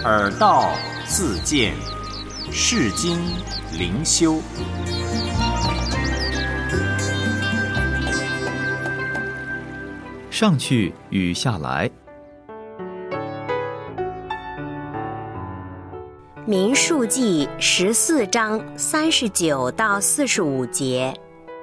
耳道自见，世经灵修。 上去与下来。 民数记14章39到45节。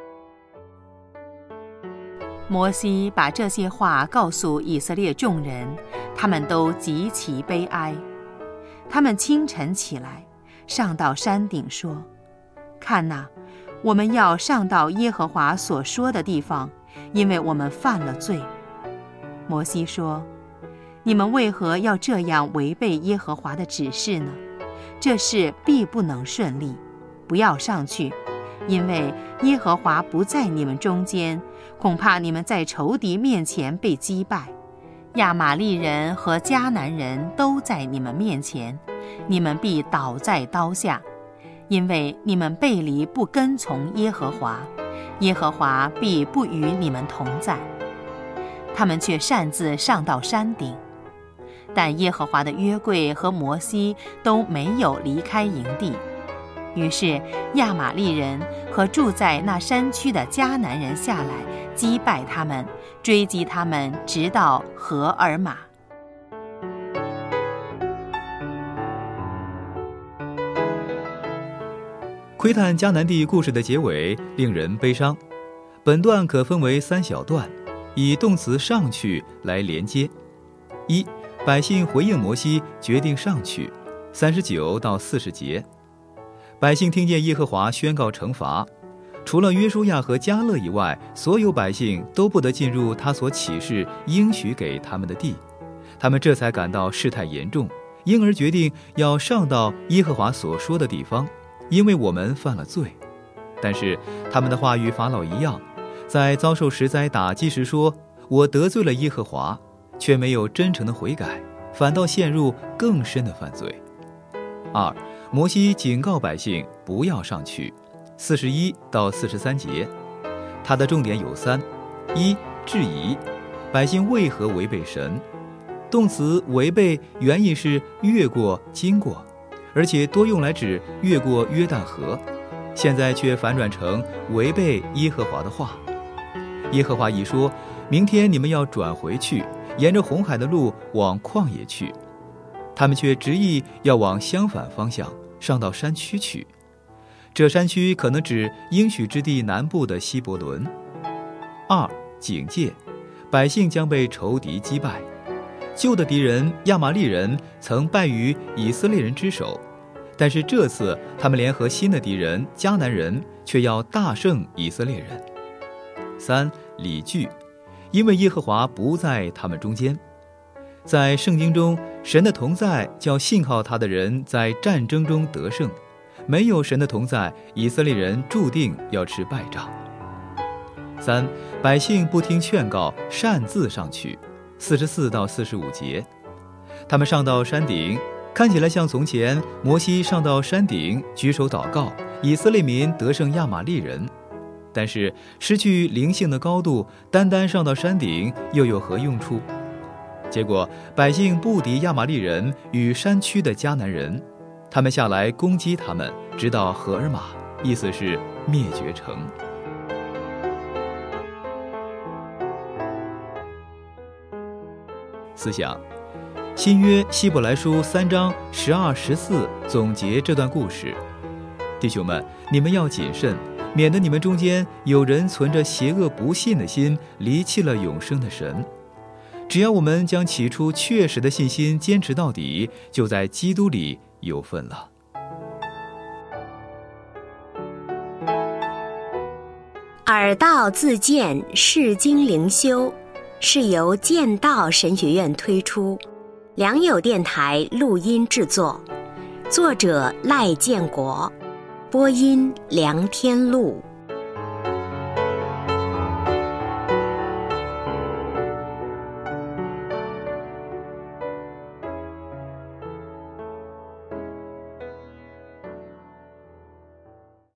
摩西把这些话告诉以色列众人，他们都极其悲哀。他们清晨起来，上到山顶说：看哪，我们要上到耶和华所说的地方，因为我们犯了罪。摩西说：你们为何要这样违背耶和华的指示呢？这事必不能顺利，不要上去，因为耶和华不在你们中间，恐怕你们在仇敌面前被击败。亚玛利人和迦南人都在你们面前，你们必倒在刀下，因为你们背离不跟从耶和华，耶和华必不与你们同在。他们却擅自上到山顶，但耶和华的约柜和摩西都没有离开营地。于是亚玛利人和住在那山区的迦南人下来，击败他们，追击他们，直到何尔玛。 窥探迦南地故事的结尾令人悲伤。本段可分为3小段，以动词上去来连接。一、百姓回应摩西，决定上去，39到40节。百姓听见耶和华宣告惩罚，除了约书亚和迦勒以外，所有百姓都不得进入他所启示应许给他们的地。他们这才感到事态严重，因而决定要上到耶和华所说的地方，因为我们犯了罪。但是他们的话与法老一样，在遭受十灾打击时说：我得罪了耶和华，却没有真诚的悔改，反倒陷入更深的犯罪。二、摩西警告百姓不要上去，41到43节。它的重点有3：一、质疑百姓为何违背神。动词违背原意是越过、经过，而且多用来指越过约旦河，现在却反转成违背耶和华的话。耶和华已说，明天你们要转回去，沿着红海的路往旷野去。他们却执意要往相反方向，上到山区去。这山区可能指应许之地南部的希伯伦。二、警戒百姓将被仇敌击败。旧的敌人亚玛利人曾败于以色列人之手，但是这次他们联合新的敌人迦南人，却要大胜以色列人。三、理据因为耶和华不在他们中间。在圣经中，神的同在叫信靠他的人在战争中得胜，没有神的同在，以色列人注定要吃败仗。三、百姓不听劝告，擅自上去，44到45节。他们上到山顶，看起来像从前摩西上到山顶举手祷告，以色列民得胜亚玛利人。但是失去灵性的高度，单单上到山顶又有何用处？结果百姓不敌亚玛利人与山区的迦南人，他们下来攻击他们，直到何尔玛，意思是灭绝城。思想新约希伯来书3章12、14总结这段故事。弟兄们，你们要谨慎，免得你们中间有人存着邪恶不信的心，离弃了永生的神。只要我们将起初确实的信心坚持到底，就在基督里有份了。 耳道自见，世经灵修，是由剑道神学院推出，良友电台录音制作，作者赖建国，播音梁天禄。